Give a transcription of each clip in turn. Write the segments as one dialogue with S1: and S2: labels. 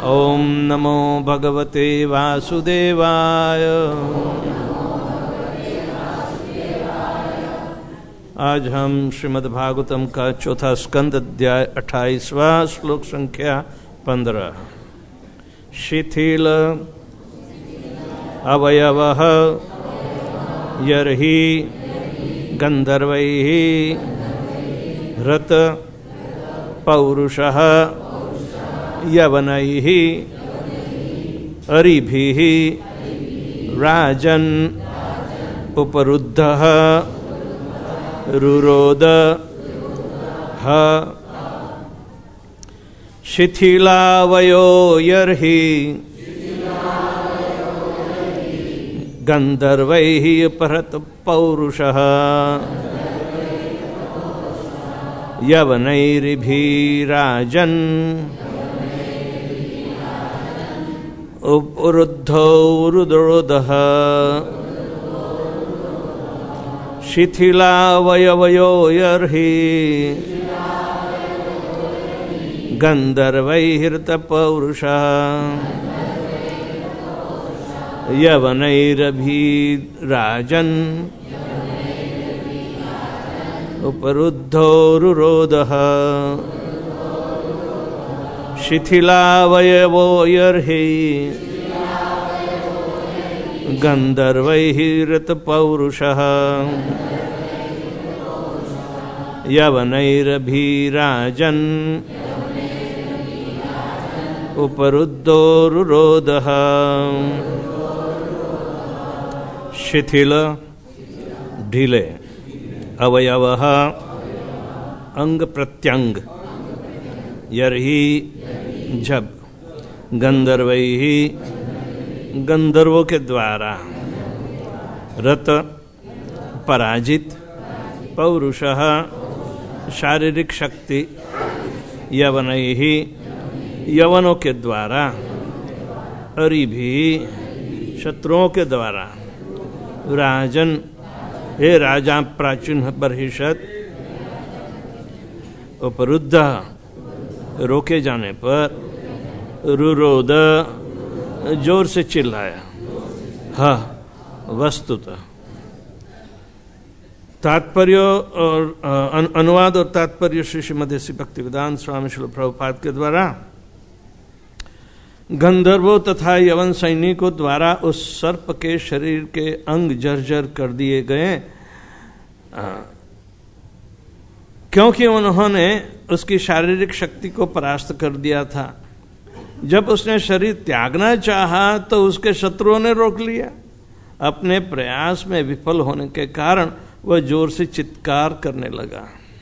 S1: ओम नमो भगवते वासुदेवाय। आज हम श्रीमद्भागवतम का चौथा स्कंद अध्याय 28वां श्लोक संख्या 15। शिथिल अवयवः यर्हि गंधर्वैः हृत पौरुषः यवनैः अरिभिः राजन् उपरुद्धः रुरोध शिथिलावयो यर्हि गंधर्वैः अपहृत पौरुषः यवनैरिभिराजन् उपरुद्धो रुरोधः शिथिलावयवयो यर्हि गंधर्वैर्हृतपौरुषः यवनैरभिराजन् उपरुद्धो रुरोधः शिथिलावयवो यर्हि गंधर्वैर्हृतपौरुषः यवनैरभिराजन् उपरुद्धो रुरोधः। शिथिल ढीले, अवयवः अंग प्रत्यंग, यर्हि जब, गंधर्वैः गंधर्वों के द्वारा, रत पराजित, पौरुषः शारीरिक शक्ति, यवनैः यवनों के द्वारा, अरिभी शत्रुओं के द्वारा, राजन हे राजा प्राचीन बर्हिषत, उपरुद्ध रोके जाने पर, रुरोध जोर से चिल्लाया। हाँ, वस्तुतः तात्पर्य और अनुवाद और तात्पर्य श्री श्रीमद्देसी भक्तिवेदांत स्वामी श्रील प्रभुपाद के द्वारा गंधर्वों तथा यवन सैनिकों द्वारा उस सर्प के शरीर के अंग जर्जर कर दिए गए, क्योंकि उन्होंने उसकी शारीरिक शक्ति को परास्त कर दिया था। जब उसने शरीर त्यागना चाहा तो उसके शत्रुओं ने रोक लिया। अपने प्रयास में विफल होने के कारण वह जोर से चित्कार करने लगा।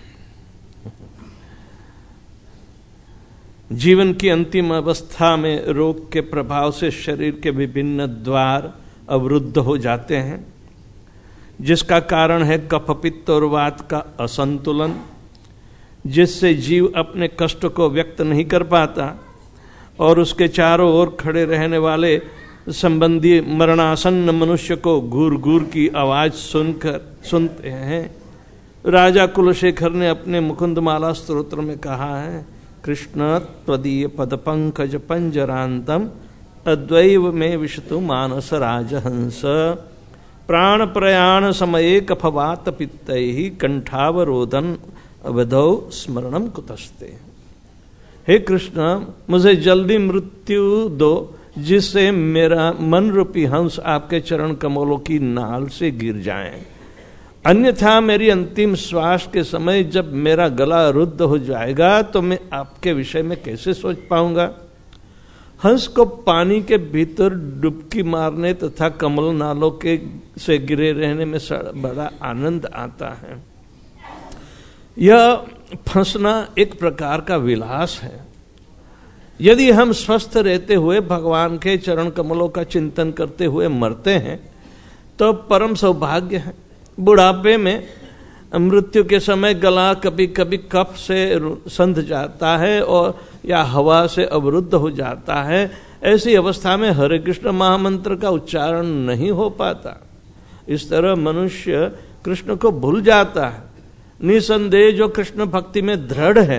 S1: जीवन की अंतिम अवस्था में रोग के प्रभाव से शरीर के विभिन्न द्वार अवरुद्ध हो जाते हैं, जिसका कारण है कफ पित्त और वात का असंतुलन, जिससे जीव अपने कष्ट को व्यक्त नहीं कर पाता और उसके चारों ओर खड़े रहने वाले संबंधी मरणासन्न मनुष्य को घूर घूर की आवाज सुनते हैं। राजा कुलशेखर ने अपने मुकुंदमाला स्तोत्र में कहा है, कृष्ण त्वदीय पद पंकज पंजरांतम अद्वैव में विशतु मानस राजहंस प्राण प्रयाण समये कफवात पित्तैहि कंठावरोधन अवधौ स्मरणम कुतस्ते। हे कृष्ण, मुझे जल्दी मृत्यु दो, जिससे मेरा मन रूपी हंस आपके चरण कमलों की नाल से गिर जाए। अन्यथा मेरी अंतिम श्वास के समय जब मेरा गला रुद्ध हो जाएगा तो मैं आपके विषय में कैसे सोच पाऊंगा। हंस को पानी के भीतर डुबकी मारने तथा कमल नालों के से गिरे रहने में बड़ा आनंद आता है। यह फंसना एक प्रकार का विलास है। यदि हम स्वस्थ रहते हुए भगवान के चरण कमलों का चिंतन करते हुए मरते हैं तो परम सौभाग्य है। बुढ़ापे में मृत्यु के समय गला कभी कभी कफ से संध जाता है और या हवा से अवरुद्ध हो जाता है। ऐसी अवस्था में हरे कृष्ण महामंत्र का उच्चारण नहीं हो पाता। इस तरह मनुष्य कृष्ण को भूल जाता है। निसंदेह जो कृष्ण भक्ति में दृढ़ है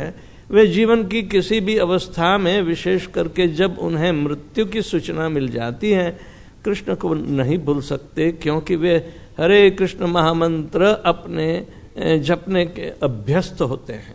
S1: वे जीवन की किसी भी अवस्था में, विशेष करके जब उन्हें मृत्यु की सूचना मिल जाती है, कृष्ण को नहीं भूल सकते, क्योंकि वे हरे कृष्ण महामंत्र अपने जपने के अभ्यस्त होते हैं।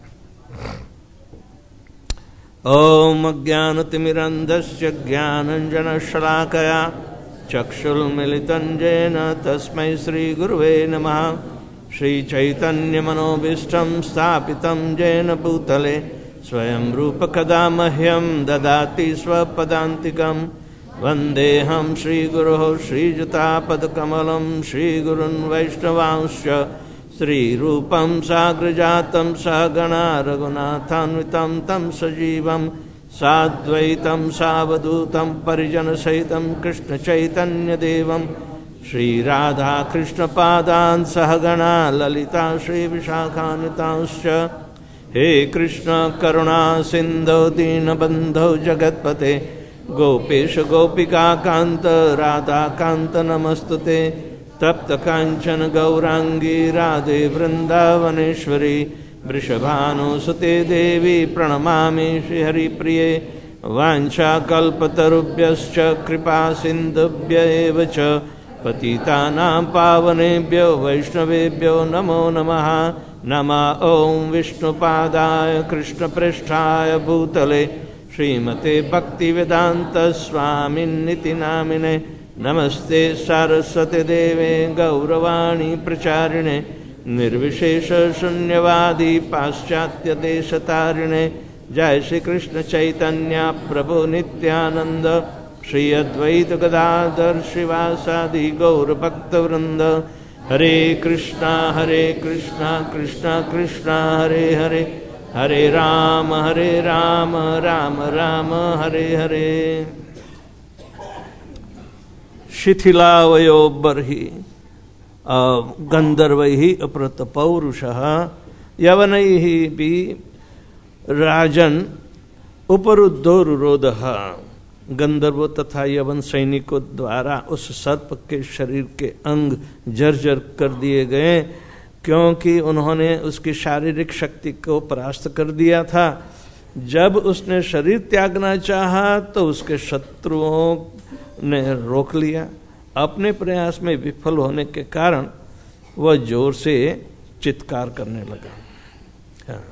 S1: ओम अज्ञानतिमिरन्धस्य ज्ञानञ्जनशलाकया चक्षुर्मिलितं येन तस्मै श्रीगुरुवे नमः। श्रीचैतन्यमनोभीष्टं स्थापितं येन भूतले स्वयं रूपकदा मह्यं ददाति स्वपदान्तिकम्। वन्देऽहं श्रीगुरोः श्रीयुतापदकमलं श्रीगुरुन् वैष्णवांश्च श्रीरूपं साग्रजातं सहगणा रघुनाथान्वितं तं सजीवं साद्वैतं सावधूतं परिजनसहितं कृष्णचैतन्यदेवं श्रीराधाकृष्णपादान् सहगणा ललिता श्रीविशाखान्वितांश्च। हे कृष्ण करुणा सिन्धो दीनबन्धो जगत्पते गोपेश गोपिका कांत राधा कांत नमस्तुते। तप्त कांचन गौरांगी राधे वृंदावनेश्वरी वृषभानुसुते देवी प्रणमामि श्रीहरिप्रिये। वाञ्छाकल्पतरुभ्यश्च कृपा सिन्धुभ्य एव च पतितानां पावनेभ्यो वैष्णवेभ्यो नमो नमः। नमः ओं विष्णुपादाय कृष्णप्रेष्ठाय भूतले श्रीमते भक्तिवेदांत स्वामिन्निति नामिने। नमस्ते सारस्वते देवे गौरवाणी प्रचारिणे निर्विशेष शून्यवादी पाश्चात्य देशतारिणे। जय श्री कृष्ण चैतन्य प्रभु नित्यानंद श्री अद्वैत गदाधर श्रीवासादि गौर भक्त वृंद। हरे कृष्णा कृष्णा कृष्णा हरे हरे, हरे राम राम राम हरे हरे। शिथिलावयो बर्हि गंधर्वैः अपृत पौरुषः यवनैः भी राजन उपरुद्धो रुरोधः। गंधर्वों तथा यवन सैनिकों द्वारा उस सर्प के शरीर के अंग जर्जर कर दिए गए, क्योंकि उन्होंने उसकी शारीरिक शक्ति को परास्त कर दिया था। जब उसने शरीर त्यागना चाहा तो उसके शत्रुओं ने रोक लिया। अपने प्रयास में विफल होने के कारण वह जोर से चित्कार करने लगा। हाँ।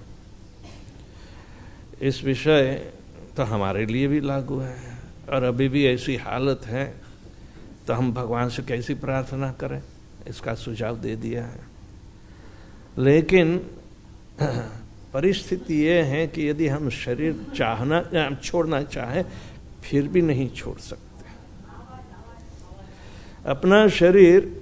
S1: इस विषय तो हमारे लिए भी लागू है, और अभी भी ऐसी हालत है तो हम भगवान से कैसी प्रार्थना करें, इसका सुझाव दे दिया है। लेकिन परिस्थिति ये है कि यदि हम शरीर छोड़ना चाहे फिर भी नहीं छोड़ सकते। अपना शरीर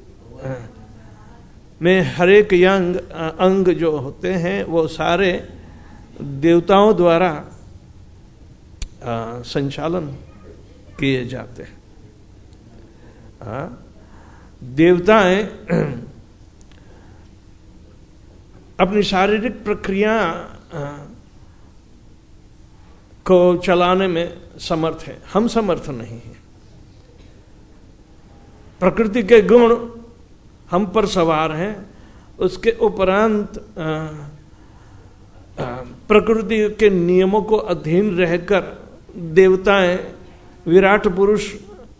S1: में हर एक अंग जो होते हैं वो सारे देवताओं द्वारा संचालन किए जाते हैं। देवताएं अपनी शारीरिक प्रक्रिया को चलाने में समर्थ है, हम समर्थ नहीं हैं। प्रकृति के गुण हम पर सवार हैं, उसके उपरांत प्रकृति के नियमों को अधीन रहकर देवताएं विराट पुरुष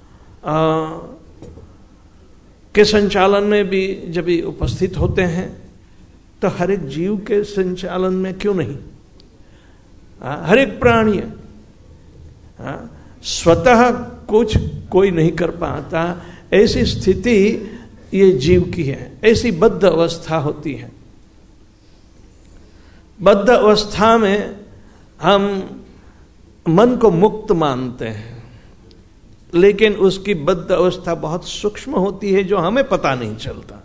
S1: के संचालन में भी जब भी उपस्थित होते हैं, तो हर एक जीव के संचालन में क्यों नहीं, हर एक प्राणी स्वतः कुछ कोई नहीं कर पाता। ऐसी स्थिति ये जीव की है, ऐसी बद्ध अवस्था होती है। बद्ध अवस्था में हम मन को मुक्त मानते हैं, लेकिन उसकी बद्ध अवस्था बहुत सूक्ष्म होती है जो हमें पता नहीं चलता।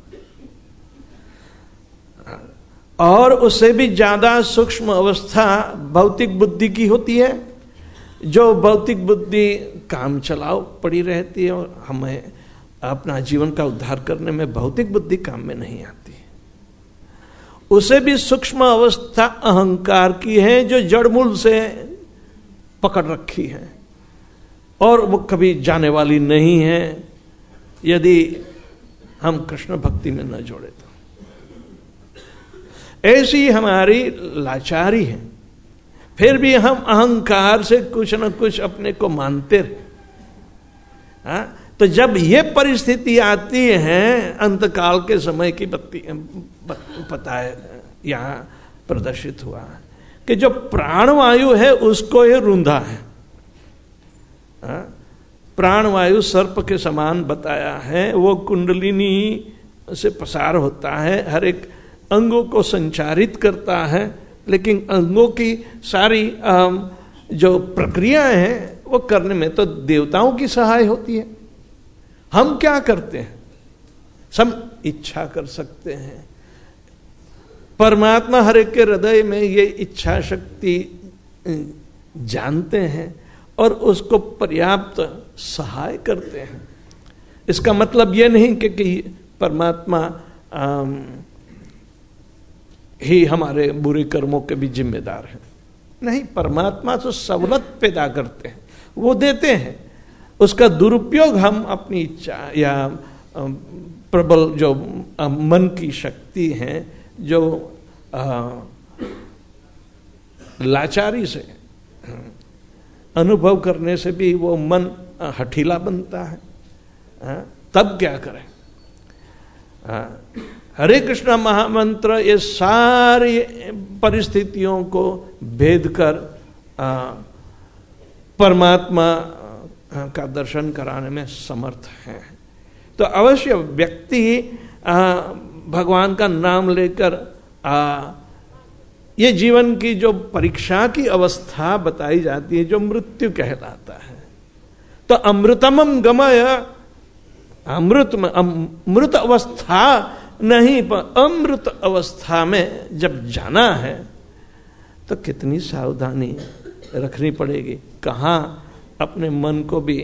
S1: और उससे भी ज्यादा सूक्ष्म अवस्था भौतिक बुद्धि की होती है, जो भौतिक बुद्धि काम चलाओ पड़ी रहती है और हमें अपना जीवन का उद्धार करने में भौतिक बुद्धि काम में नहीं आती। उसे भी सूक्ष्म अवस्था अहंकार की है, जो जड़मूल से पकड़ रखी है और वो कभी जाने वाली नहीं है यदि हम कृष्ण भक्ति में न जोड़े तो। ऐसी हमारी लाचारी है। फिर भी हम अहंकार से कुछ न कुछ अपने को मानते रहे। तो जब ये परिस्थिति आती है, अंतकाल के समय की पता है यहां प्रदर्शित हुआ कि जो प्राणवायु है उसको ये रूंधा है। प्राणवायु सर्प के समान बताया है, वो कुंडलिनी से पसार होता है, हर एक अंगों को संचारित करता है, लेकिन अंगों की सारी जो प्रक्रियाएं हैं वो करने में तो देवताओं की सहाय होती है। हम क्या करते हैं? सब इच्छा कर सकते हैं। परमात्मा हर एक के हृदय में ये इच्छा शक्ति जानते हैं और उसको पर्याप्त सहाय करते हैं। इसका मतलब ये नहीं कि परमात्मा ही हमारे बुरे कर्मों के भी जिम्मेदार है। नहीं, परमात्मा तो सवलत पैदा करते हैं, वो देते हैं। उसका दुरुपयोग हम अपनी इच्छा या प्रबल जो मन की शक्ति है, जो लाचारी से अनुभव करने से भी वो मन हठीला बनता है, तब क्या करें? हरे कृष्णा महामंत्र ये सारी परिस्थितियों को भेद कर परमात्मा का दर्शन कराने में समर्थ है। तो अवश्य व्यक्ति भगवान का नाम लेकर ये जीवन की जो परीक्षा की अवस्था बताई जाती है, जो मृत्यु कहलाता है, तो अमृतमम गमय, अमृत अवस्था नहीं पर अमृत अवस्था में जब जाना है तो कितनी सावधानी रखनी पड़ेगी। कहाँ अपने मन को भी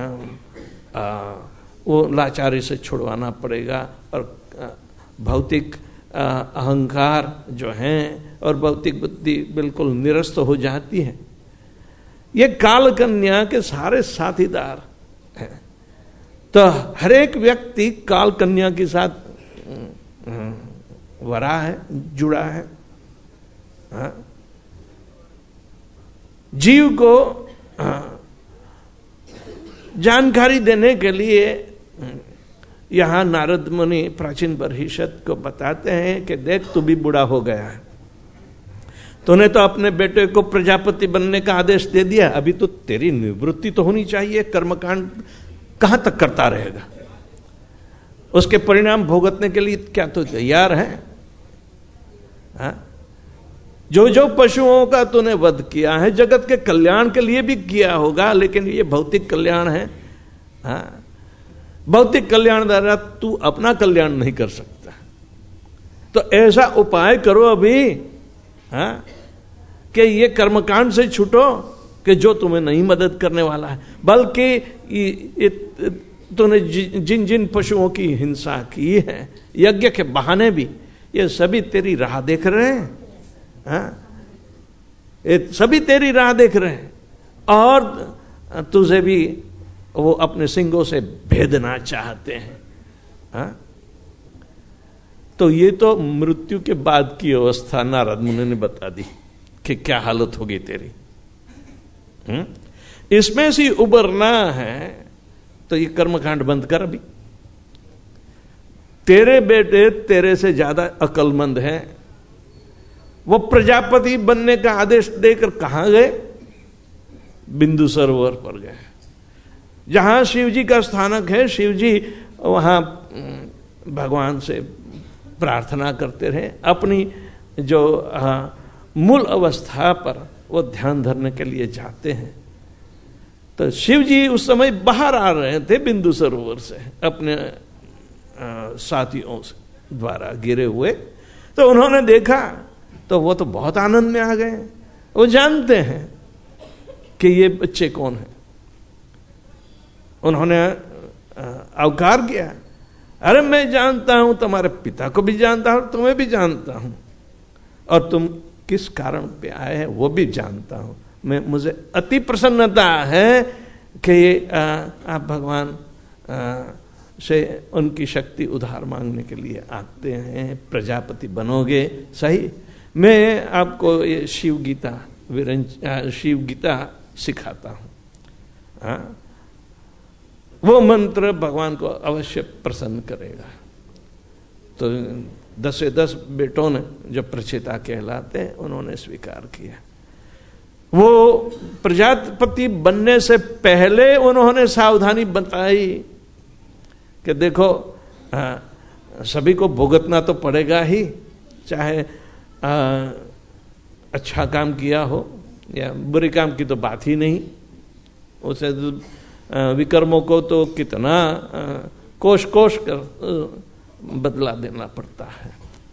S1: वो लाचारी से छुड़वाना पड़ेगा और भौतिक अहंकार जो है और भौतिक बुद्धि बिल्कुल निरस्त हो जाती है। ये काल कन्या के सारे साथीदार हैं। तो हर एक व्यक्ति काल कन्या के साथ वरा है, जुड़ा है। जीव को जानकारी देने के लिए यहां नारद मुनि प्राचीन बर्हिषद को बताते हैं कि देख, तू भी बूढ़ा हो गया है, तूने तो अपने बेटे को प्रजापति बनने का आदेश दे दिया, अभी तो तेरी निवृत्ति तो होनी चाहिए। कर्मकांड कहां तक करता रहेगा? उसके परिणाम भुगतने के लिए क्या तो तैयार है? जो जो पशुओं का तूने वध किया है जगत के कल्याण के लिए भी किया होगा, लेकिन ये भौतिक कल्याण है। भौतिक कल्याण द्वारा तू अपना कल्याण नहीं कर सकता। तो ऐसा उपाय करो अभी कि ये कर्मकांड से छूटो कि जो तुम्हें नहीं मदद करने वाला है। बल्कि तूने जिन जिन पशुओं की हिंसा की है यज्ञ के बहाने भी, ये सभी तेरी राह देख रहे हैं। ये सभी तेरी राह देख रहे हैं और तुझे भी वो अपने सिंगों से भेदना चाहते हैं। तो ये तो मृत्यु के बाद की अवस्था नारद मुनि ने बता दी कि क्या हालत होगी तेरी। इसमें से उबरना है तो ये कर्मकांड बंद कर। अभी तेरे बेटे तेरे से ज्यादा अक्लमंद हैं। वो प्रजापति बनने का आदेश देकर कहां गए? बिंदु सरोवर पर गए, जहां शिवजी का स्थानक है। शिवजी वहां भगवान से प्रार्थना करते रहे, अपनी जो मूल अवस्था पर वो ध्यान धरने के लिए जाते हैं। तो शिवजी उस समय बाहर आ रहे थे बिंदु सरोवर से अपने साथियों से द्वारा गिरे हुए। तो उन्होंने देखा तो वो तो बहुत आनंद में आ गए। वो जानते हैं कि ये बच्चे कौन हैं। उन्होंने अवकार किया, अरे मैं जानता हूं, तुम्हारे पिता को भी जानता हूं, तुम्हें भी जानता हूं, और तुम किस कारण पे आए हैं वो भी जानता हूं। मुझे अति प्रसन्नता है कि आप भगवान से उनकी शक्ति उधार मांगने के लिए आते हैं। प्रजापति बनोगे सही, मैं आपको ये शिव गीता शिव गीता सिखाता हूं, वो मंत्र भगवान को अवश्य प्रसन्न करेगा। तो 10 बेटों ने जो प्रचेता कहलाते हैं उन्होंने स्वीकार किया। वो प्रजापति बनने से पहले उन्होंने सावधानी बताई कि देखो सभी को भुगतना तो पड़ेगा ही, चाहे अच्छा काम किया हो या बुरे काम की तो बात ही नहीं, उसे विकर्मों को तो कितना कोश कर बदला देना पड़ता है।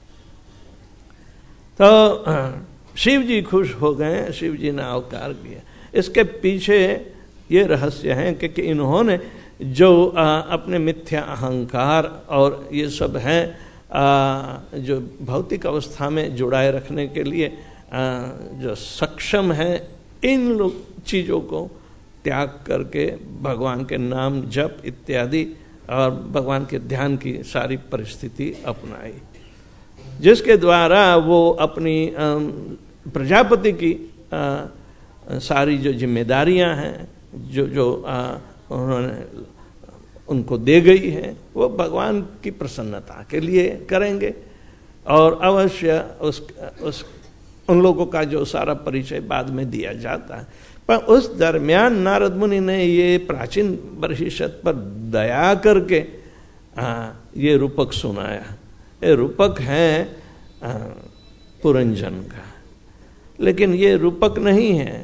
S1: तो शिव जी खुश हो गए, शिव जी ने अवतार किया। इसके पीछे ये रहस्य है कि इन्होंने जो अपने मिथ्या अहंकार और ये सब है जो भौतिक अवस्था में जुड़ाए रखने के लिए जो सक्षम है, इन लोग चीज़ों को त्याग करके भगवान के नाम जप इत्यादि और भगवान के ध्यान की सारी परिस्थिति अपनाई, जिसके द्वारा वो अपनी प्रजापति की सारी जो जिम्मेदारियां हैं जो उन्होंने उनको दे गई है, वो भगवान की प्रसन्नता के लिए करेंगे। और अवश्य उन लोगों का जो सारा परिचय बाद में दिया जाता है, पर उस दरमियान नारद मुनि ने ये प्राचीन बर्हिषत पर दया करके ये रूपक सुनाया। ये रूपक है पुरंजन का, लेकिन ये रूपक नहीं है।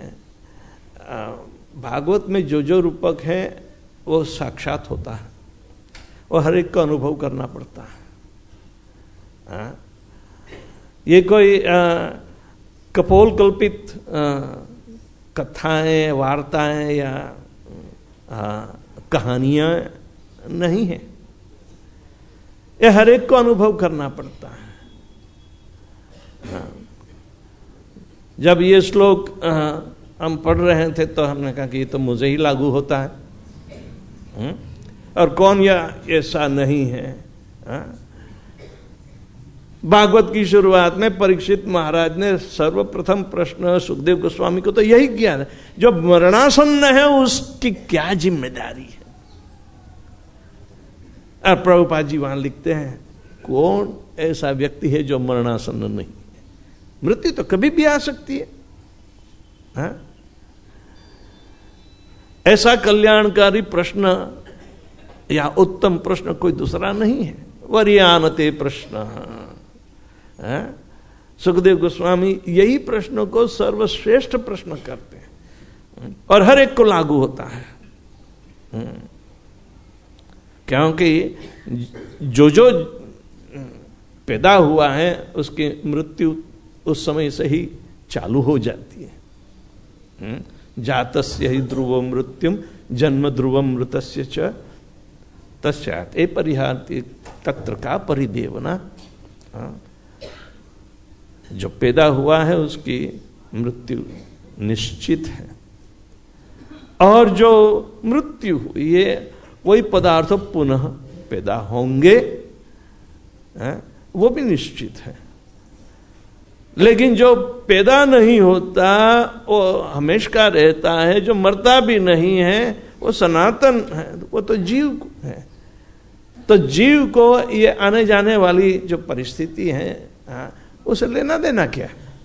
S1: भागवत में जो रूपक है वो साक्षात होता है, वो हर एक का अनुभव करना पड़ता है। ये कोई कपोल कल्पित कथाएं, वार्ताएं या कहानियां नहीं है, ये हर एक को अनुभव करना पड़ता है। जब ये श्लोक हम पढ़ रहे थे तो हमने कहा कि ये तो मुझे ही लागू होता है, और कौन या ऐसा नहीं है। भागवत की शुरुआत में परीक्षित महाराज ने सर्वप्रथम प्रश्न सुखदेव गोस्वामी को तो यही किया है, जो मरणासन्न है उसकी क्या जिम्मेदारी है। और प्रभुपाद जी वहां लिखते हैं, कौन ऐसा व्यक्ति है जो मरणासन्न नहीं है? मृत्यु तो कभी भी आ सकती है। ऐसा कल्याणकारी प्रश्न या उत्तम प्रश्न कोई दूसरा नहीं है। वरियानते प्रश्न, सुखदेव गोस्वामी यही प्रश्नों को सर्वश्रेष्ठ प्रश्न करते हैं और हर एक को लागू होता है, क्योंकि जो पैदा हुआ है उसकी मृत्यु उस समय से ही चालू हो जाती है। जातस्य ही ध्रुवो मृत्युम जन्म ध्रुवम मृतस्य च तस्यात् ए परिहाति तत्र का परिदेवना। जो पैदा हुआ है उसकी मृत्यु निश्चित है, और जो मृत्यु हुई है वही पदार्थ पुनः पैदा होंगे, वो भी निश्चित है। लेकिन जो पैदा नहीं होता वो हमेशा रहता है, जो मरता भी नहीं है वो सनातन है, वो तो जीव है। तो जीव को ये आने जाने वाली जो परिस्थिति है उसे लेना देना क्या?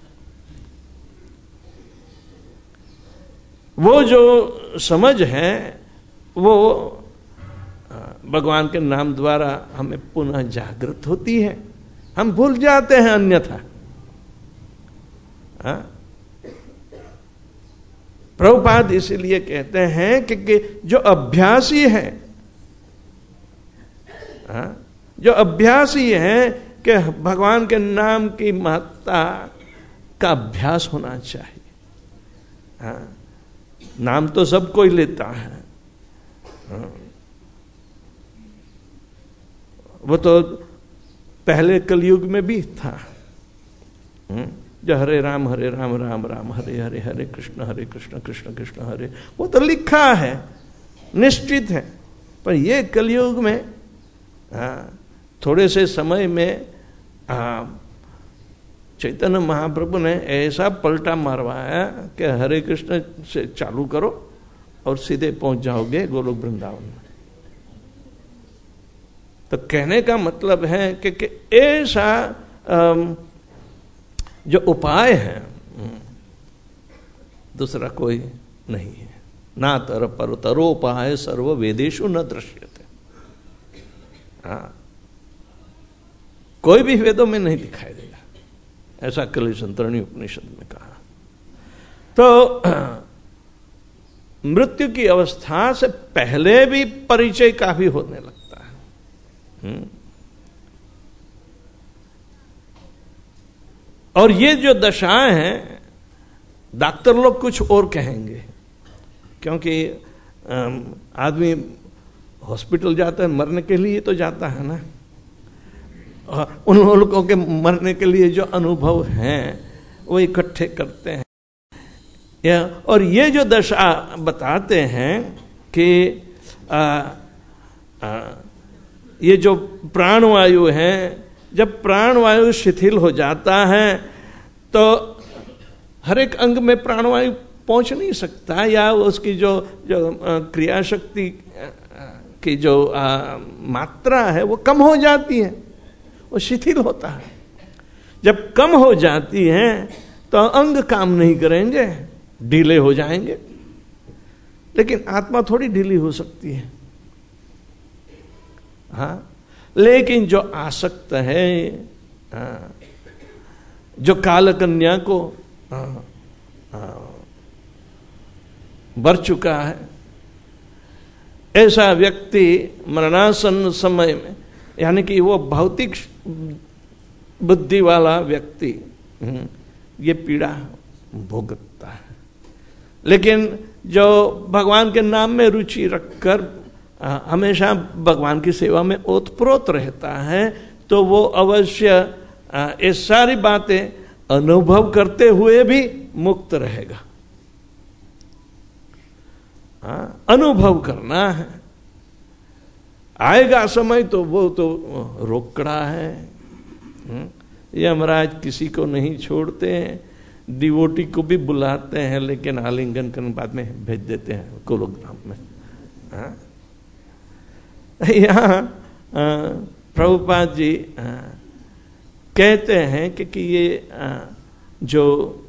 S1: वो जो समझ है वो भगवान के नाम द्वारा हमें पुनः जागृत होती है, हम भूल जाते हैं अन्यथा। प्रभुपाद इसीलिए कहते हैं कि जो अभ्यासी है, जो अभ्यासी है कि भगवान के नाम की महत्ता का अभ्यास होना चाहिए। नाम तो सब कोई लेता है, वो तो पहले कलयुग में भी था, जो हरे राम राम राम हरे हरे, हरे कृष्ण कृष्ण कृष्ण हरे, वो तो लिखा है, निश्चित है। पर ये कलयुग में थोड़े से समय में चैतन्य महाप्रभु ने ऐसा पलटा मारवाया कि हरे कृष्ण से चालू करो और सीधे पहुंच जाओगे गोलोक वृंदावन में। तो कहने का मतलब है कि ऐसा जो उपाय है दूसरा कोई नहीं है। ना तर पर तरोपाय सर्व वेदेषु न दृश्यते। हाँ, कोई भी वेदों में नहीं दिखाई देगा, ऐसा कलिसंतरणी उपनिषद में कहा। तो मृत्यु की अवस्था से पहले भी परिचय काफी होने लगता है। और ये जो दशाएं हैं, डॉक्टर लोग कुछ और कहेंगे, क्योंकि आदमी हॉस्पिटल जाता है मरने के लिए तो जाता है ना। उन लोगों के मरने के लिए जो अनुभव हैं वो इकट्ठे करते हैं। और ये जो दशा बताते हैं कि ये जो प्राणवायु है, जब प्राणवायु शिथिल हो जाता है तो हर एक अंग में प्राणवायु पहुंच नहीं सकता, या उसकी जो क्रिया शक्ति की जो मात्रा है वो कम हो जाती है, वो शिथिल होता है। जब कम हो जाती है तो अंग काम नहीं करेंगे, ढीले हो जाएंगे। लेकिन आत्मा थोड़ी ढीली हो सकती है। हाँ, लेकिन जो आसक्त है, जो काल कन्या को बर चुका है, ऐसा व्यक्ति मरणासन समय में, यानी कि वो भौतिक बुद्धि वाला व्यक्ति ये पीड़ा भोगता है। लेकिन जो भगवान के नाम में रुचि रखकर हमेशा भगवान की सेवा में ओतप्रोत रहता है, तो वो अवश्य ये सारी बातें अनुभव करते हुए भी मुक्त रहेगा। अनुभव करना है, आएगा समय तो वो तो रोकड़ा है। यमराज किसी को नहीं छोड़ते हैं, डिवोटी को भी बुलाते हैं, लेकिन आलिंगन करने बाद में भेज देते हैं गोलोकधाम में। यहाँ प्रभुपाद जी कहते हैं कि ये जो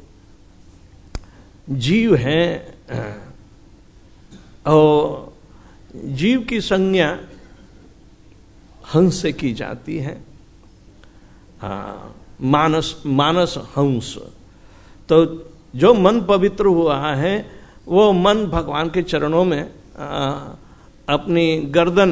S1: जीव है और जीव की संज्ञा हंस से की जाती है, मानस हंस। तो जो मन पवित्र हुआ है वो मन भगवान के चरणों में अपनी गर्दन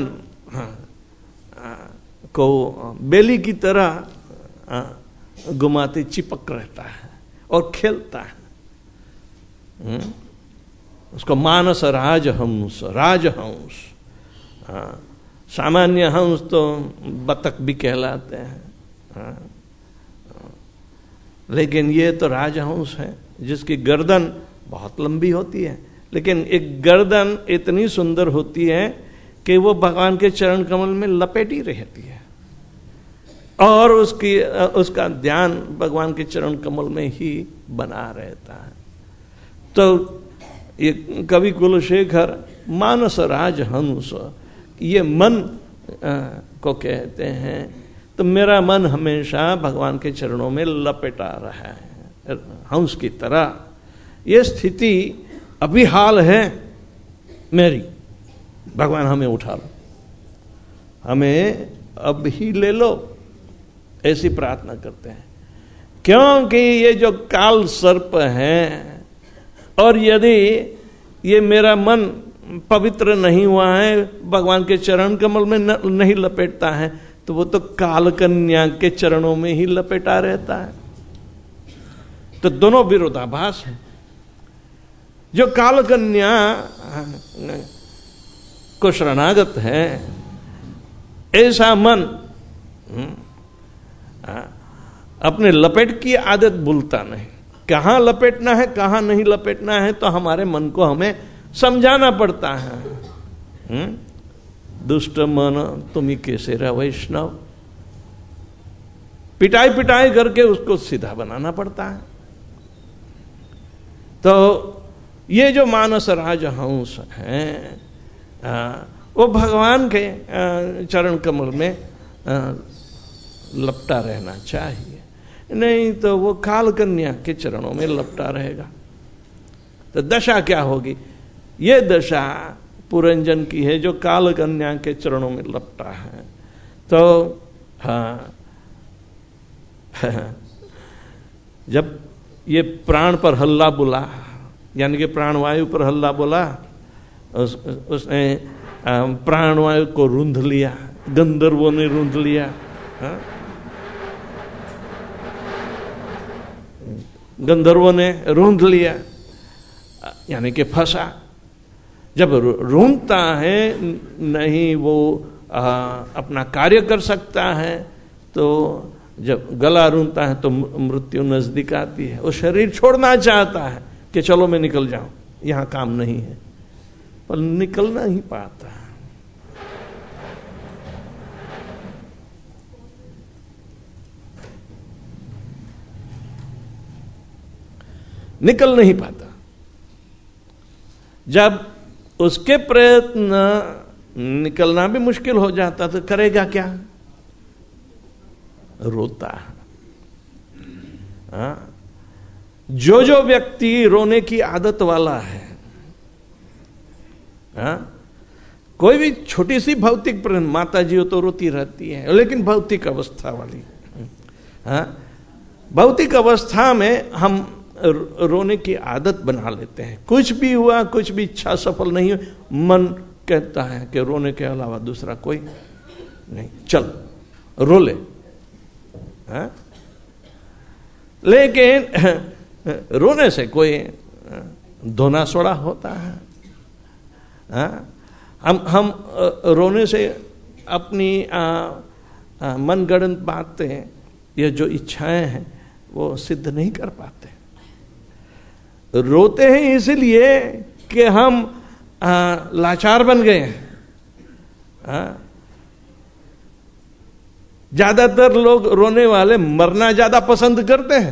S1: को बेली की तरह घुमाते चिपक रहता है और खेलता है। उसको मानस राजहंस, राजहंस। सामान्य हंस तो बतख भी कहलाते हैं, लेकिन ये तो राजहंस है जिसकी गर्दन बहुत लंबी होती है, लेकिन एक गर्दन इतनी सुंदर होती है कि वो भगवान के चरण कमल में लपेटी रहती है और उसका ध्यान भगवान के चरण कमल में ही बना रहता है। तो ये कवि कुलशेखर मानस राजहंस ये मन को कहते हैं। तो मेरा मन हमेशा भगवान के चरणों में लपेटा रहा है हंस की तरह। ये स्थिति अभी हाल है मेरी, भगवान हमें उठा लो, हमें अब ही ले लो, ऐसी प्रार्थना करते हैं। क्योंकि ये जो काल सर्प है, और यदि ये मेरा मन पवित्र नहीं हुआ है, भगवान के चरण कमल में नहीं लपेटता है, तो वो तो काल कन्या के चरणों में ही लपेटा रहता है। तो दोनों विरोधाभास है। जो काल कन्या को शरणागत है, ऐसा मन अपने लपेट की आदत भूलता नहीं। कहां लपेटना है कहां नहीं लपेटना है तो हमारे मन को हमें समझाना पड़ता है। दुष्ट मन तुम्ही केसेरा वैष्णव, पिटाई पिटाई करके उसको सीधा बनाना पड़ता है। तो ये जो मानस राजहंस हैं वो भगवान के चरण कमल में लपटा रहना चाहिए, नहीं तो वो काल कन्या के चरणों में लपटा रहेगा। तो दशा क्या होगी? ये दशा पुरंजन की है जो काल कन्या के चरणों में लपटा है। तो हाँ, जब ये प्राण पर हल्ला बोला, यानी कि प्राणवायु पर हल्ला बोला, उसने प्राणवायु को रूंध लिया, गंधर्वों ने रूंध लिया। हाँ? गंधर्वों ने रूंध लिया, यानी कि फंसा। जब रूंधता है नहीं वो अपना कार्य कर सकता है, तो जब गला रूंधता है तो मृत्यु नजदीक आती है। वो शरीर छोड़ना चाहता है कि चलो मैं निकल जाऊं, यहां काम नहीं है, पर निकल नहीं पाता। निकल नहीं पाता। जब उसके प्रयत्न निकलना भी मुश्किल हो जाता तो करेगा क्या? रोता। हाँ? जो व्यक्ति रोने की आदत वाला है, हाँ? कोई भी छोटी सी भौतिक, माता जी तो रोती रहती है, लेकिन भौतिक अवस्था वाली, हाँ? भौतिक अवस्था में हम रोने की आदत बना लेते हैं। कुछ भी हुआ, कुछ भी इच्छा सफल नहीं हुई, मन कहता है कि रोने के अलावा दूसरा कोई नहीं, चल रो ले। हाँ? लेकिन रोने से कोई धोना सोड़ा होता है? हाँ? हम रोने से अपनी मनगढ़ंत बातें, ये जो इच्छाएं हैं वो सिद्ध नहीं कर पाते। रोते हैं इसलिए कि हम लाचार बन गए हैं। ज्यादातर लोग रोने वाले मरना ज्यादा पसंद करते हैं।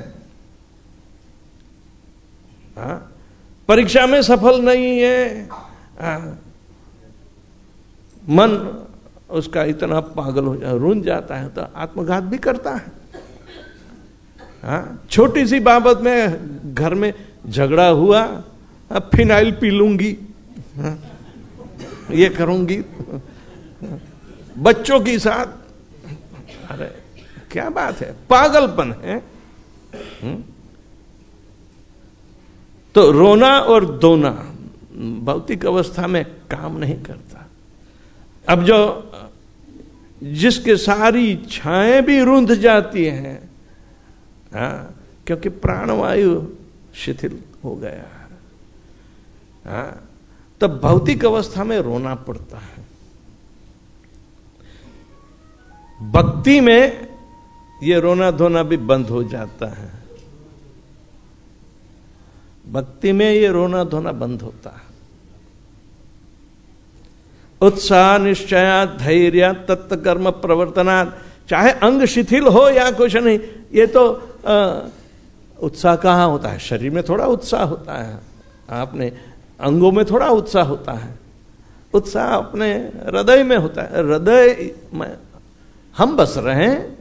S1: परीक्षा में सफल नहीं है, मन उसका इतना पागल हो जाता, रूंझ जाता है, तो आत्मघात भी करता है। छोटी सी बाबत में घर में झगड़ा हुआ, अब फिनाइल पी लूंगी, ये करूंगी, बच्चों के साथ। अरे क्या बात है, पागलपन है। तो रोना और धोना भौतिक अवस्था में काम नहीं करता। अब जो जिसके सारी इच्छाएं भी रूंध जाती हैं, क्योंकि प्राणवायु शिथिल हो गया, तब भौतिक अवस्था में रोना पड़ता है। भक्ति में ये रोना धोना भी बंद हो जाता है। भक्ति में ये रोना धोना बंद होता है। उत्साह निश्चया धैर्य तत्त कर्म प्रवर्तनात्, चाहे अंग शिथिल हो या कुछ नहीं, ये तो उत्साह कहाँ होता है? शरीर में थोड़ा उत्साह होता है, अपने अंगों में थोड़ा उत्साह होता है। उत्साह अपने हृदय में होता है। हृदय में हम बस रहे हैं,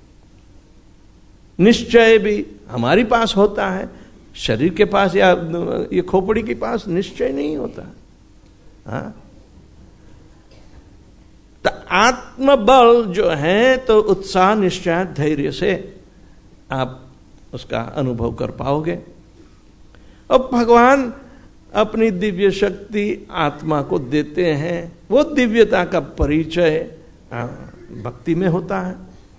S1: निश्चय भी हमारी पास होता है। शरीर के पास या ये खोपड़ी के पास निश्चय नहीं होता। तो आत्मबल जो है तो उत्साह निश्चय धैर्य से आप उसका अनुभव कर पाओगे। और भगवान अपनी दिव्य शक्ति आत्मा को देते हैं। वो दिव्यता का परिचय भक्ति में होता है।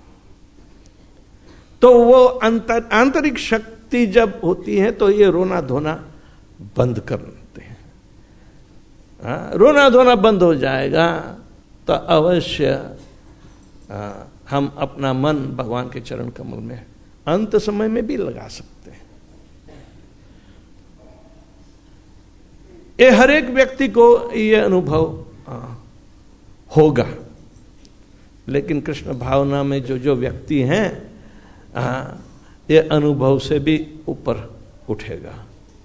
S1: तो वो आंतरिक शक्ति जब होती है तो ये रोना धोना बंद कर देते हैं। रोना धोना बंद हो जाएगा तो अवश्य हम अपना मन भगवान के चरण कमल में अंत समय में भी लगा सकते हैं। ये हर एक व्यक्ति को ये अनुभव होगा। लेकिन कृष्ण भावना में जो जो व्यक्ति हैं ये अनुभव से भी ऊपर उठेगा।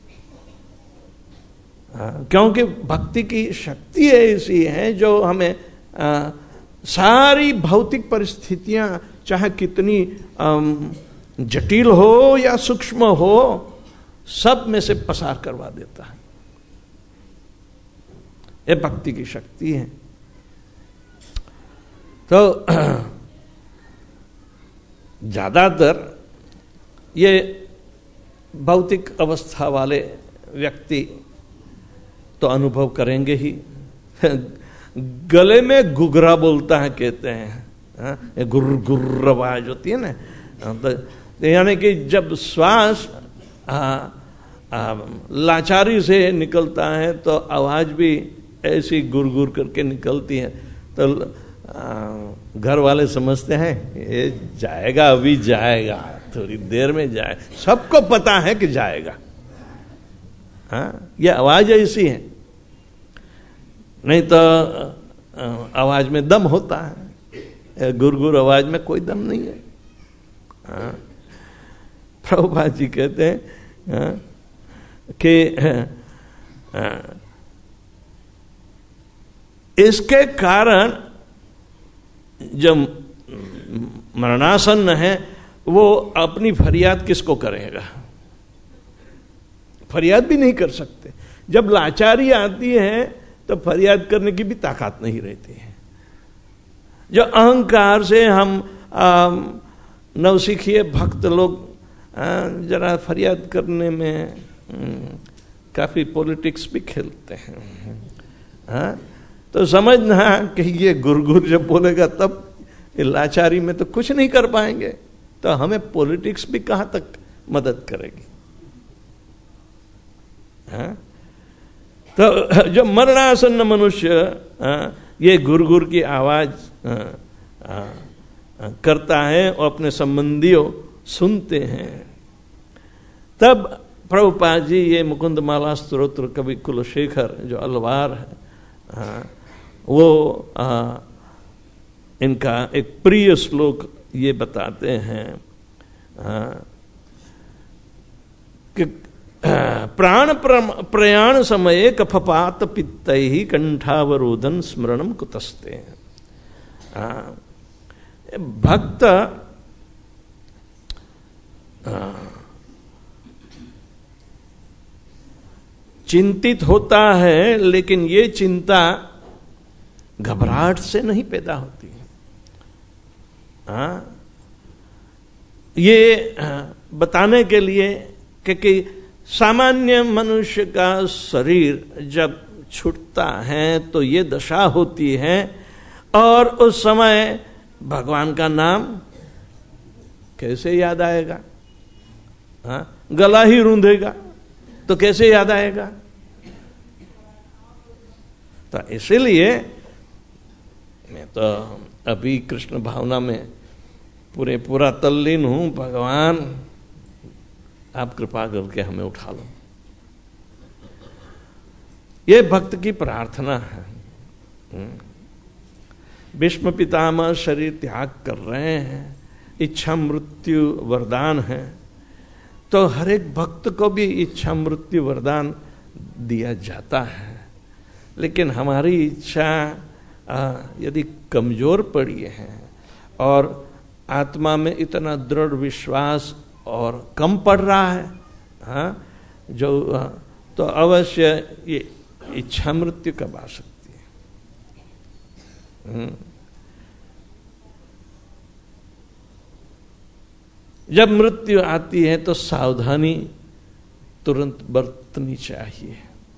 S1: क्योंकि भक्ति की शक्ति ऐसी है जो हमें सारी भौतिक परिस्थितियां चाहे कितनी जटिल हो या सूक्ष्म हो, सब में से पसार करवा देता है। ये भक्ति की शक्ति है। तो ज्यादातर ये भौतिक अवस्था वाले व्यक्ति तो अनुभव करेंगे ही। गले में घुघरा बोलता है कहते हैं, गुर्र गुर्र आवाज होती है ना, तो यानी कि जब श्वास लाचारी से निकलता है तो आवाज भी ऐसी गुर गुर करके निकलती है। तो घर वाले समझते हैं ये जाएगा, अभी जाएगा, थोड़ी देर में जाए, सबको पता है कि जाएगा। ये आवाज ऐसी है, नहीं तो आवाज में दम होता है, गुरगुर आवाज में कोई दम नहीं है। प्रभुपाद जी कहते हैं कि इसके कारण जब मरणासन्न है वो अपनी फरियाद किसको करेगा? फरियाद भी नहीं कर सकते। जब लाचारी आती है तो फरियाद करने की भी ताकत नहीं रहती है। जो अहंकार से हम नवसिखिए भक्त लोग जरा फरियाद करने में काफी पॉलिटिक्स भी खेलते हैं। तो समझना कि ये गुरगुर जब बोलेगा तब लाचारी में तो कुछ नहीं कर पाएंगे, तो हमें पॉलिटिक्स भी कहां तक मदद करेगी। तो जब मरणासन्न मनुष्य ये गुरगुर की आवाज करता है और अपने संबंधियों सुनते हैं, तब प्रभुपाद जी ये मुकुंदमाला स्तोत्र कवि कुलशेखर जो अलवार है, वो इनका एक प्रिय श्लोक ये बताते हैं कि प्राण प्रयाण समये कफपात पित्तैहि कंठावरोधन स्मरणम कुतस्ते। भक्त चिंतित होता है, लेकिन ये चिंता घबराहट से नहीं पैदा होती है। ये बताने के लिए कि सामान्य मनुष्य का शरीर जब छूटता है तो ये दशा होती है, और उस समय भगवान का नाम कैसे याद आएगा? गला ही रूंधेगा तो कैसे याद आएगा? तो इसीलिए मैं तो अभी कृष्ण भावना में पूरा तल्लीन हूं। भगवान आप कृपा करके हमें उठा लो। ये भक्त की प्रार्थना है। भीष्म पितामह शरीर त्याग कर रहे हैं, इच्छा मृत्यु वरदान है, तो हर एक भक्त को भी इच्छा मृत्यु वरदान दिया जाता है। लेकिन हमारी इच्छा यदि कमजोर पड़ी है और आत्मा में इतना दृढ़ विश्वास और कम पड़ रहा है, जो तो अवश्य ये इच्छा मृत्यु कब आ सकती है। जब मृत्यु आती है तो सावधानी तुरंत बरतनी चाहिए,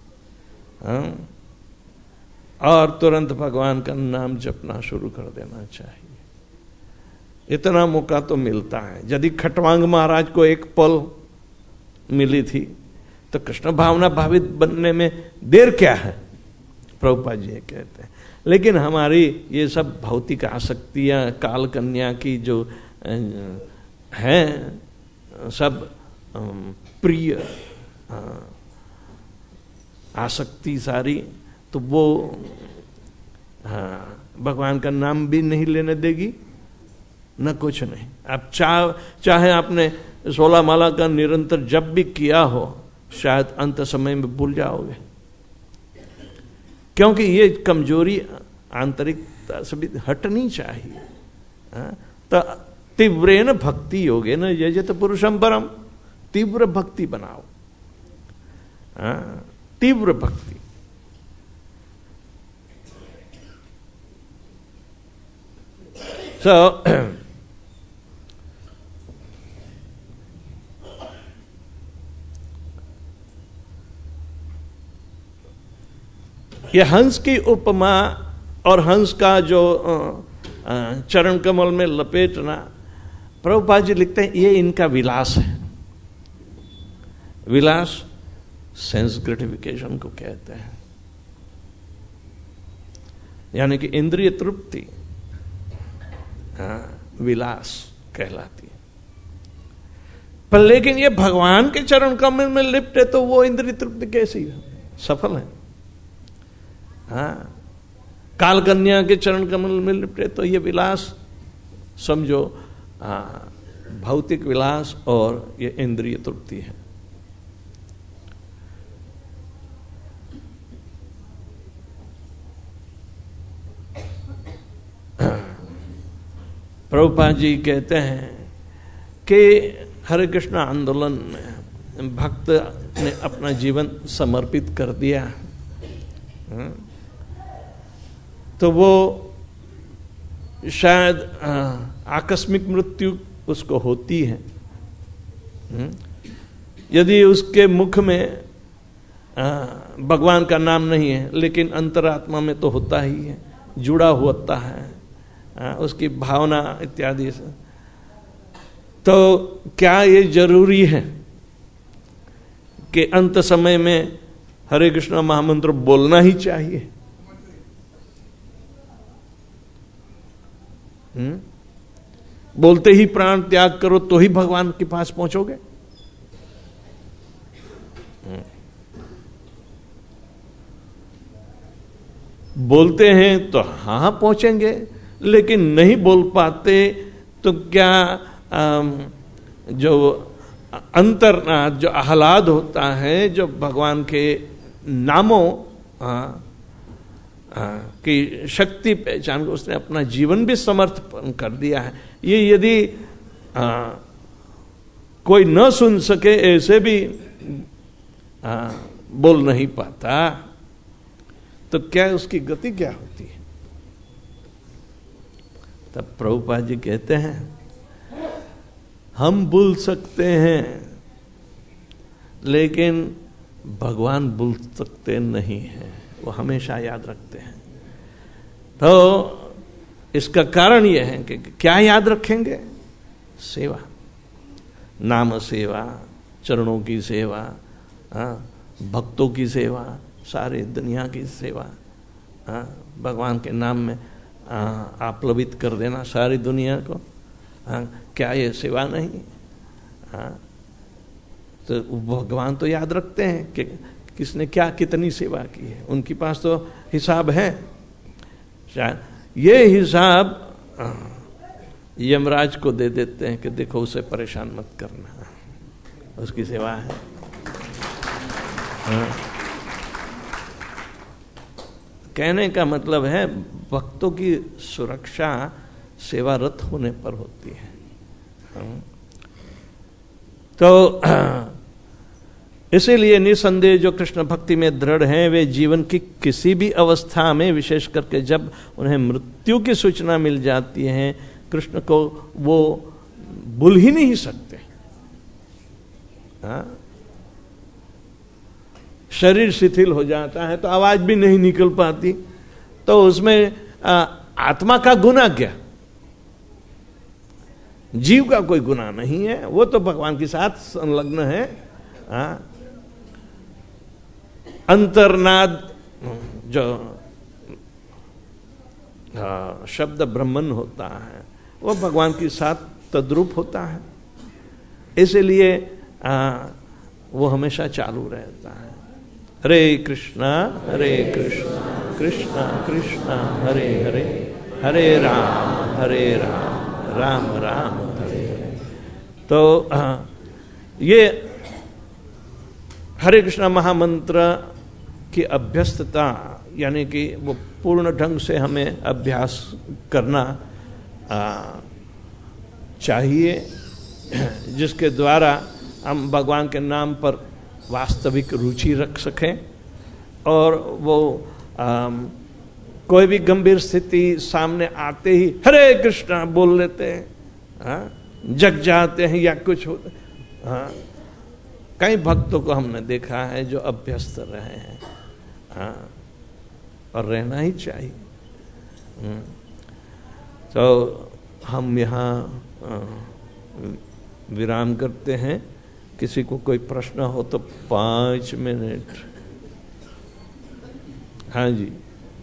S1: और तुरंत भगवान का नाम जपना शुरू कर देना चाहिए। इतना मौका तो मिलता है। यदि खटवांग महाराज को एक पल मिली थी तो कृष्ण भावना भावित बनने में देर क्या है, प्रभुपाद जी कहते हैं। लेकिन हमारी ये सब भौतिक आसक्तियां, काल कन्या की जो हैं, सब प्रिय आसक्ति सारी, तो वो भगवान का नाम भी नहीं लेने देगी, न कुछ नहीं। आप चाहे आपने 16 माला का निरंतर जब भी किया हो, शायद अंत समय में भूल जाओगे, क्योंकि ये कमजोरी आंतरिकता से भी हटनी चाहिए। तो तीव्रेन भक्ति योगेन यजत पुरुषम परम, तीव्र भक्ति बनाओ, तीव्र भक्ति। ये हंस की उपमा और हंस का जो चरण कमल में लपेटना, प्रभुपाद जी लिखते हैं ये इनका विलास है। विलास सेंस ग्रेटिफिकेशन को कहते हैं, यानी कि इंद्रिय तृप्ति विलास कहलाती है। पर लेकिन ये भगवान के चरण कमल में लिपटे तो वो इंद्रिय तृप्ति कैसी सफल है? काल कन्या के चरण कमल में लिपटे तो ये विलास समझो भौतिक विलास और ये इंद्रिय तृप्ति है। प्रभुपाद जी कहते हैं कि हरे कृष्ण आंदोलन में भक्त ने अपना जीवन समर्पित कर दिया, तो वो शायद आकस्मिक मृत्यु उसको होती है। यदि उसके मुख में भगवान का नाम नहीं है, लेकिन अंतरात्मा में तो होता ही है, जुड़ा होता है उसकी भावना इत्यादि से, तो क्या ये जरूरी है कि अंत समय में हरे कृष्ण महामंत्र बोलना ही चाहिए? बोलते ही प्राण त्याग करो तो ही भगवान के पास पहुंचोगे? बोलते हैं तो हाँ पहुंचेंगे, लेकिन नहीं बोल पाते तो क्या जो अंतर जो आह्लाद होता है, जो भगवान के नामों की शक्ति पहचान को उसने अपना जीवन भी समर्पण कर दिया है, ये यदि कोई न सुन सके, ऐसे भी बोल नहीं पाता, तो क्या उसकी गति क्या होती है? तब प्रभुपाद जी कहते हैं हम भूल सकते हैं, लेकिन भगवान भूल सकते नहीं हैं, वो हमेशा याद रखते हैं। तो इसका कारण यह है कि क्या याद रखेंगे? सेवा, नाम सेवा, चरणों की सेवा, भक्तों की सेवा, सारी दुनिया की सेवा, भगवान के नाम में आप्लवित कर देना सारी दुनिया को, क्या ये सेवा नहीं? तो भगवान तो याद रखते हैं कि किसने क्या कितनी सेवा की है, उनके पास तो हिसाब है। शायद ये हिसाब यमराज को दे देते हैं कि देखो उसे परेशान मत करना, उसकी सेवा है। कहने का मतलब है भक्तों की सुरक्षा सेवारत होने पर होती है। तो इसीलिए निसंदेह जो कृष्ण भक्ति में दृढ़ हैं, वे जीवन की किसी भी अवस्था में, विशेष करके जब उन्हें मृत्यु की सूचना मिल जाती है, कृष्ण को वो भूल ही नहीं सकते। शरीर शिथिल हो जाता है तो आवाज भी नहीं निकल पाती, तो उसमें आत्मा का गुनाह क्या? जीव का कोई गुनाह नहीं है, वो तो भगवान के साथ संलग्न है। अंतर्नाद जो शब्द ब्रह्मन होता है, वो भगवान के साथ तद्रूप होता है, इसलिए वो हमेशा चालू रहता है। हरे कृष्णा कृष्णा कृष्णा हरे हरे, हरे राम राम राम हरे हरे। तो ये हरे कृष्ण महामंत्र की अभ्यस्तता, यानी कि वो पूर्ण ढंग से हमें अभ्यास करना चाहिए, जिसके द्वारा हम भगवान के नाम पर वास्तविक रुचि रख सकें और वो कोई भी गंभीर स्थिति सामने आते ही हरे कृष्णा बोल लेते हैं, जग जाते हैं या कुछ होता। हाँ, कई भक्तों को हमने देखा है जो अभ्यस्त रहे हैं, हाँ, और रहना ही चाहिए। तो हम यहाँ विराम करते हैं। किसी को कोई प्रश्न हो तो 5 मिनट। हाँ जी।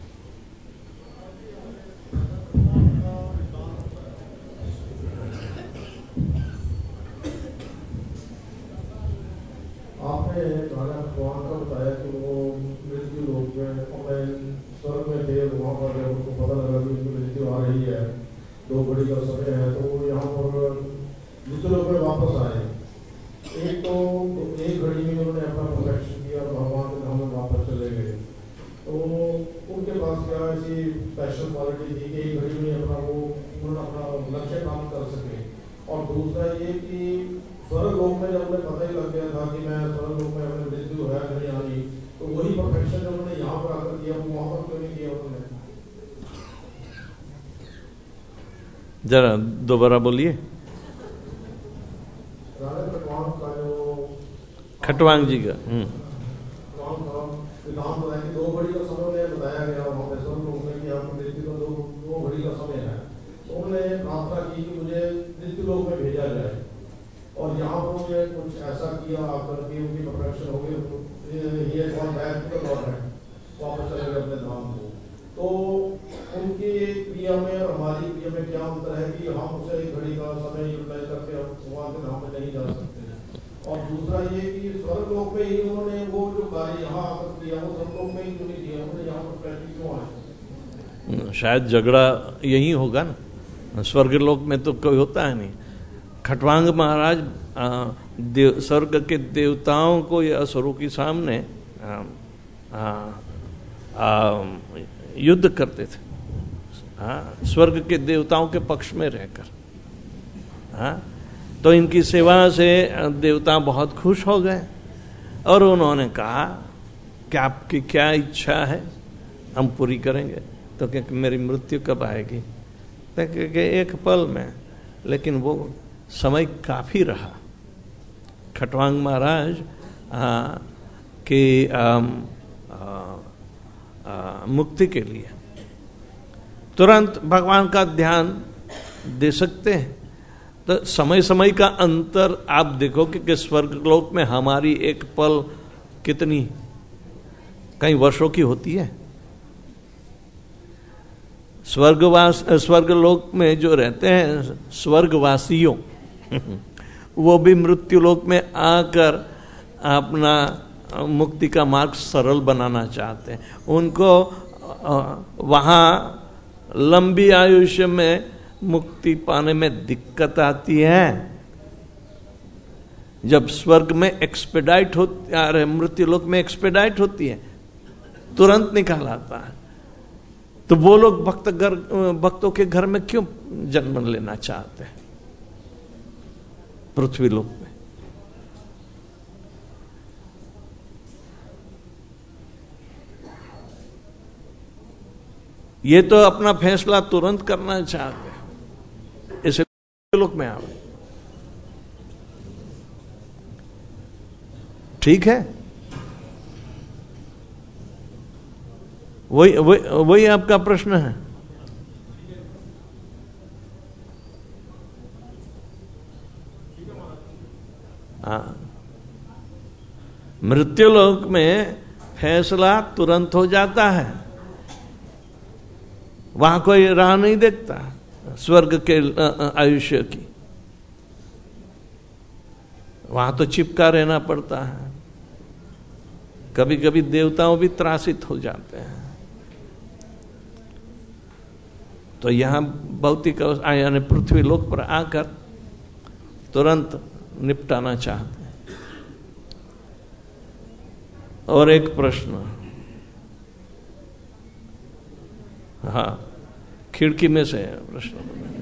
S2: आपने गाना भगवान का बताया कि वो मृत्यु लोक में स्वर्ग में थे, वहाँ पर जब उनको पता लगा कि उनकी मृत्यु आ रही है, 2 घड़ी का समय है, तो वो यहाँ पर मृत्यु लोक में वापस आए। एक घड़ी में उन्होंने अपना प्रोटेक्शन किया और भगवान के धाम में वापस चले गए। तो उनके पास क्या ऐसी स्पेशल क्वालिटी थी कि एक घड़ी में अपना लक्ष्य काम कर सके। और दूसरा ये कि स्वर्ग लोक में जब उन्हें पता ही लग गया था कि मैं स्वर्ग लोक में अपनी मृत्यु है नहीं आनी, तो वही परफेक्शन जब उन्होंने यहाँ पर आकर किया, वो वहाँ पर क्यों नहीं किया उन्होंने?
S1: जरा दोबारा बोलिए। खटवांग जी का
S2: नाम बताया कि 2 घड़ी का समय बताया गया वहाँ पे स्वर्ग लोक में कि आपकी मृत्यु का 2 घड़ी का समय है। तो उन्होंने प्रार्थना की कि मुझे मृत्यु लोक में भेजा जाए, और यहाँ पर उन्होंने कुछ ऐसा किया आकर के उनकी परफेक्शन हो गई, ये कौन बैक टू द लॉर्ड है, वापस चले गए अपने धाम को। तो उनकी क्रिया में और हमारी क्रिया में क्या अंतर है कि हम उसे 1 घड़ी का समय यूटिलाइज करके भगवान के धाम में नहीं जा सकते। और दूसरा ये कि स्वर्ग लोक में ही उन्होंने वो जो कार्य यहाँ आकर किया वो स्वर्ग लोक में ही क्यों नहीं किया, उन्होंने यहाँ पर प्रैक्टिस क्यों आए?
S1: शायद झगड़ा यही होगा ना, स्वर्ग लोक में तो कोई होता है नहीं। खटवांग महाराज स्वर्ग के देवताओं को या असुरों के सामने युद्ध करते थे, स्वर्ग के देवताओं के पक्ष में रहकर। तो इनकी सेवा से देवता बहुत खुश हो गए और उन्होंने कहा कि आपकी क्या इच्छा है, हम पूरी करेंगे। तो क्या मेरी मृत्यु कब आएगी? तो कि 1 पल में, लेकिन वो समय काफी रहा खटवांग महाराज की मुक्ति के लिए। तुरंत भगवान का ध्यान दे सकते हैं। तो समय समय का अंतर आप देखो कि स्वर्ग लोक में हमारी 1 पल कितनी कई वर्षों की होती है। स्वर्ग लोक में जो रहते हैं स्वर्गवासियों वो भी मृत्यु लोक में आकर अपना मुक्ति का मार्ग सरल बनाना चाहते हैं। उनको वहां लंबी आयुष्य में मुक्ति पाने में दिक्कत आती है। जब स्वर्ग में एक्सपेडाइट होती, मृत्यु लोक में एक्सपेडाइट होती है, तुरंत निकाल आता है। तो वो लोग भक्तों के घर में क्यों जन्म लेना चाहते हैं पृथ्वी लोक में? ये तो अपना फैसला तुरंत करना चाहते हैं, इसलिए लोक में आवे। ठीक है, वही आपका प्रश्न है। हाँ, मृत्यु लोक में फैसला तुरंत हो जाता है, वहां कोई राह नहीं देखता स्वर्ग के आयुष्य की। वहां तो चिपका रहना पड़ता है। कभी कभी देवताओं भी त्रासित हो जाते हैं। तो यहाँ भौतिक यानी पृथ्वी लोक पर आकर तुरंत निपटाना चाहते हैं। और एक प्रश्न, हाँ, खिड़की में से प्रश्न।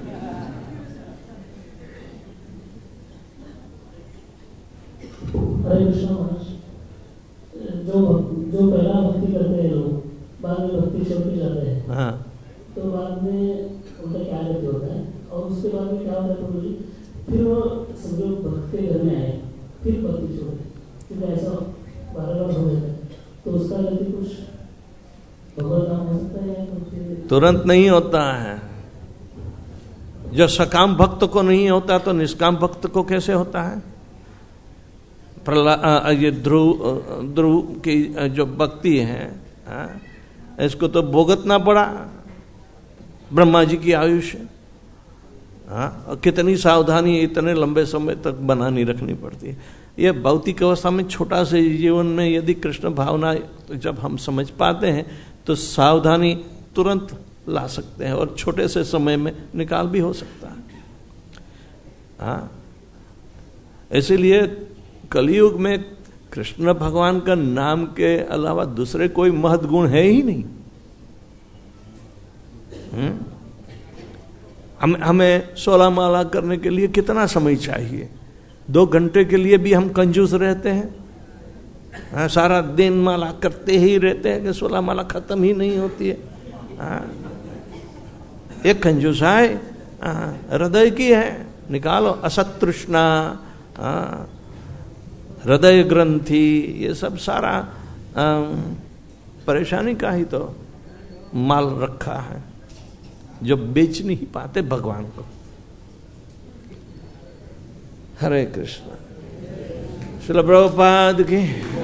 S3: हरे कृष्ण महाराज, जो पहला भक्ति करते हैं लोग, बाद में भक्ति छोड़ते जाते हैं,
S1: हाँ,
S3: तो बाद में उनका क्या गति होता है? और उसके बाद में क्या होता है प्रभु जी? फिर वो समझो भक्त के घर में आए, फिर भक्ति छोड़े, क्योंकि ऐसा बार-बार हो जाता है, तो उसका गति कुछ भगवत नाम हो सकता है या कुछ? तुरंत
S1: नहीं होता है। जो सकाम भक्त को नहीं होता तो निष्काम भक्त को कैसे होता है? ये ध्रुव की जो भक्ति है, इसको तो भुगतना पड़ा, ब्रह्मा जी की आयुष्य, हाँ, कितनी सावधानी इतने लंबे समय तक बनानी रखनी पड़ती है। ये भौतिक अवस्था में छोटा से जीवन में यदि कृष्ण भावना तो जब हम समझ पाते हैं तो सावधानी तुरंत ला सकते हैं और छोटे से समय में निकाल भी हो सकता है। हाँ, इसीलिए कलयुग में कृष्ण भगवान का नाम के अलावा दूसरे कोई महत् गुण है ही नहीं। हमें 16 माला करने के लिए कितना समय चाहिए? 2 घंटे के लिए भी हम कंजूस रहते हैं। सारा दिन माला करते ही रहते हैं कि 16 माला खत्म ही नहीं होती है। एक कंजूसाई हृदय की है, निकालो। असत तृष्णा, हृदय ग्रंथि, ये सब सारा परेशानी का ही तो माल रखा है जो बेच नहीं पाते भगवान को। हरे कृष्ण। श्रील प्रभुपाद की